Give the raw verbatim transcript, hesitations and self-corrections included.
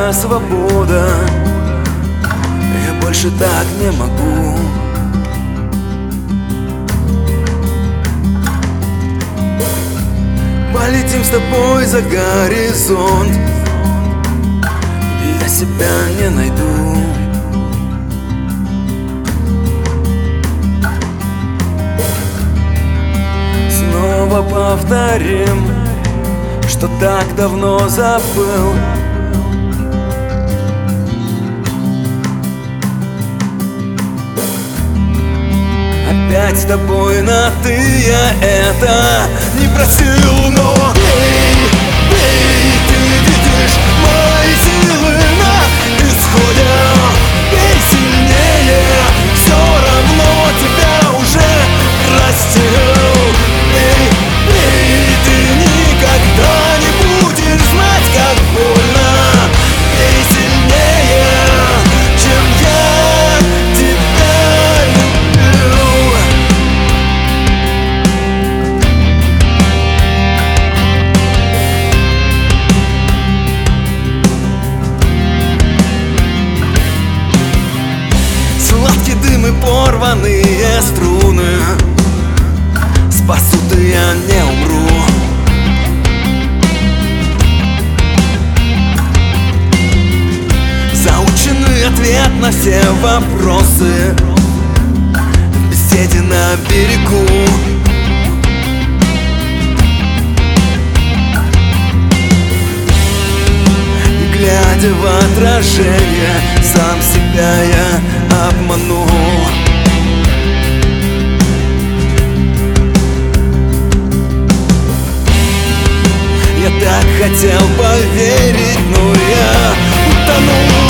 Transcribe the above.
моя свобода. Я больше так не могу. Полетим с тобой за горизонт, и я себя не найду. Снова повторим, что так давно забыл. Опять с тобой на ты, я это не просил, но эй, эй, ты видишь мои силы на исходе. Бей сильнее, все равно тебя уже простил. Эй, эй, ты никогда не будешь знать, как больно. Бей сильнее, чем я тебя любил. Сладкий дым и порванные струны спасут, и я не умру. Заученный ответ на все вопросы в беседе на берегу. И глядя в отражение, сам себя я обманул. Я так хотел поверить, но я утонул.